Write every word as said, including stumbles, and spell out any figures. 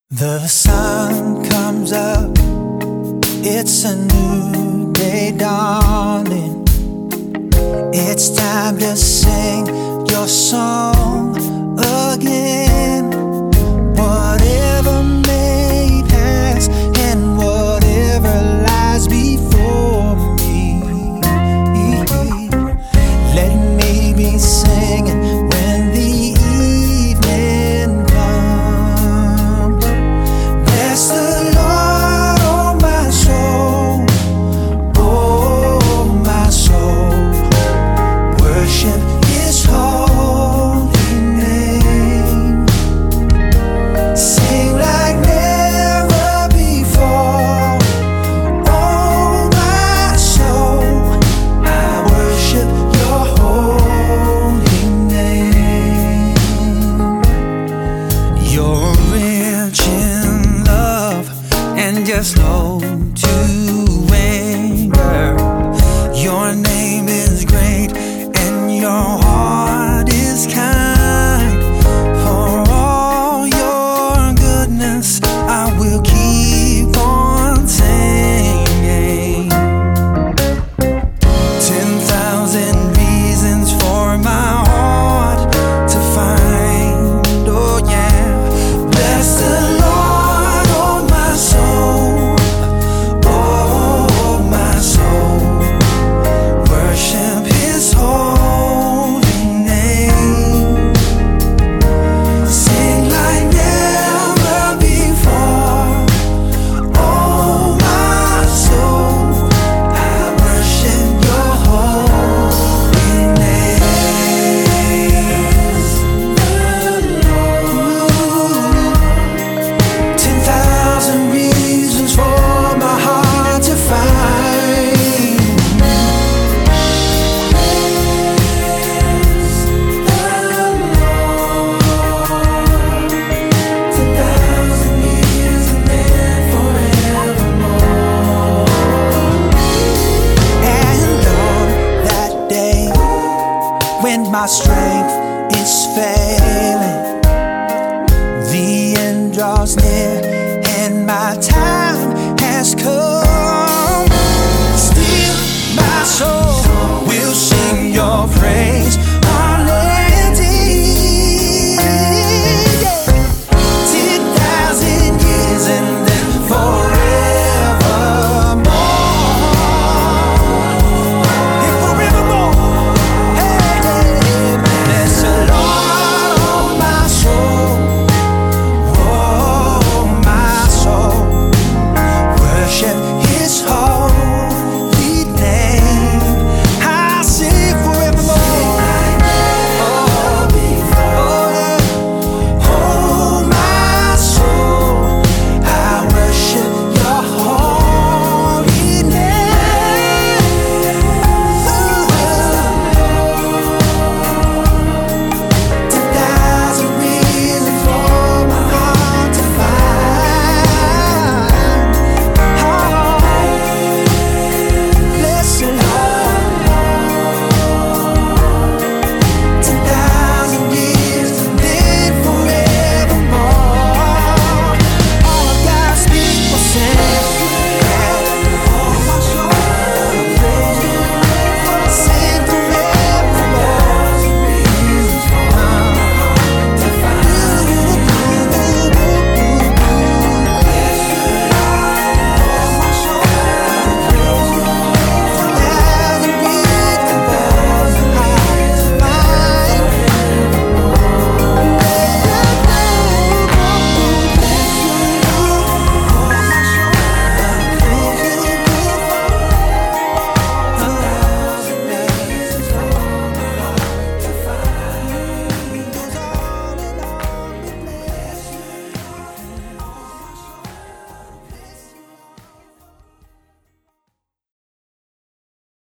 The sun comes up, it's a new day dawning. It's time to sing your song again. Whatever may pass and whatever lies before me, let me be singing when the evening comes. Bless the Lord, oh my soul, oh my soul. Worship His holy name. Sing like never before, oh my soul. I worship Your holy name. You're rich in love and you're slow to anger. Your name is great and your heart is kind. For all your goodness, I will keep on singing. Ten thousand reasons for my heart to find. Oh yeah, bless the Lord, oh my soul, oh my soul. Worship His holy name. Sing like never before, oh my soul. I worship Your holy name. Ten thousand reasons for my heart to find. And on that day, when my strength is failing, the end draws near and my time has come.